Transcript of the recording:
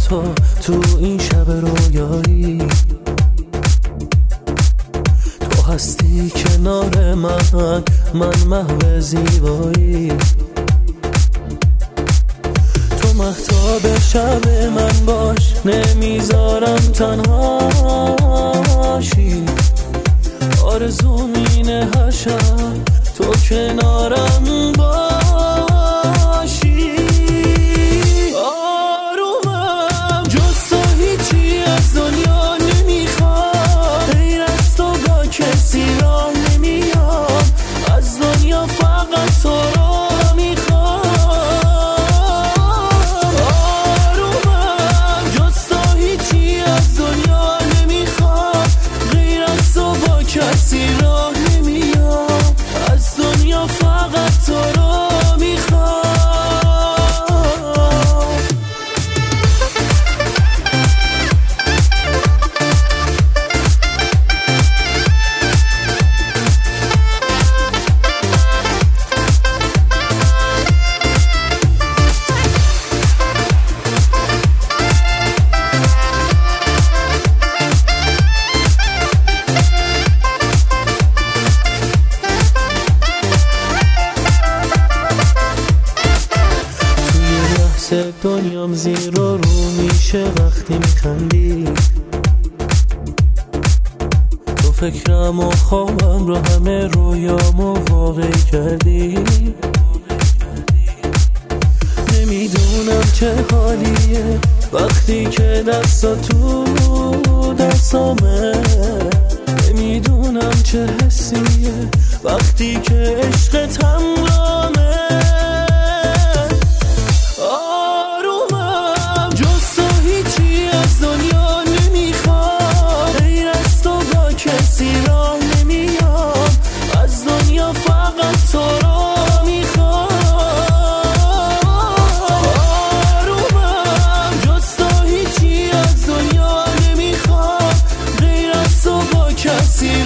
تو تو این شب رویایی، تو هستی کنار من محو زیبایی، تو مهتاب شب من باش، نمیذارم تنهاشی، آرزوم اینه هر شب تو کنارم باشی. آرومم جز تو هیچی از دنیا نمیخوام، غیر از تو با کسی راه نمیام، از دنیا فقط تو رو میخوام. آرومم جز تو هیچی از دنیا نمیخوام، غیر از تو با کسی راه نمیام، از دنیا فقط تو رو میخوام. دنیام زیر و رو میشه وقتی میخندی، تو فکرم و خوابم رو همه رویامو واقعی کردی. نمیدونم چه حالیه وقتی که دستا تو دستامه، نمیدونم چه حسیه وقتی که عشقت همراهمه. فقط تو رو میخوام. آرومم جز تو هیچی از دنیا نمیخوام، غیر از تو با کسی